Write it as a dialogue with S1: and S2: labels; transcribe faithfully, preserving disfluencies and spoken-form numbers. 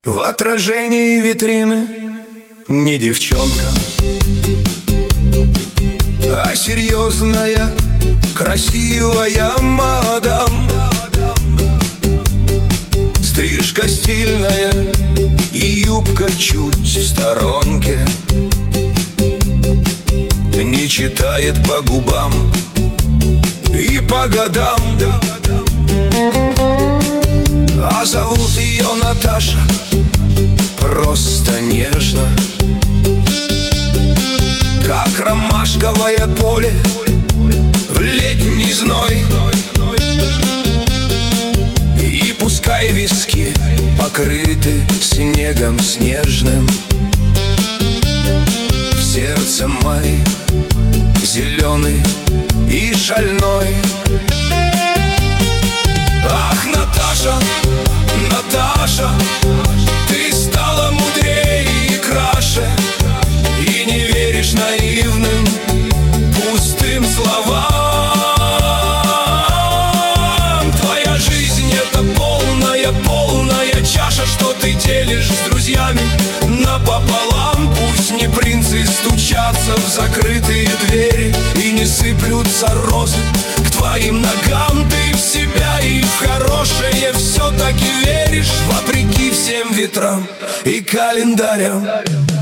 S1: В отражении витрины не девчонка, а серьезная, красивая мадам. Стрижка стильная и юбка чуть в сторонке, не читает по губам и по годам. А зовут ее Наташа, просто нежно, как ромашковое поле в летний зной. И пускай виски покрыты снегом снежным, в сердце май зеленый и шальной. Ах, Наташа, Наташа, ты стала мудрее и краше, и не веришь наивным пустым словам. Твоя жизнь — это полная, полная чаша, что ты делишь с друзьями напополам. Пусть не принцы стучатся в закрытые двери и не сыплются розы к твоим ногам. Ты в себя и в хорошее все-таки веришь, вопреки всем ветрам и календарям.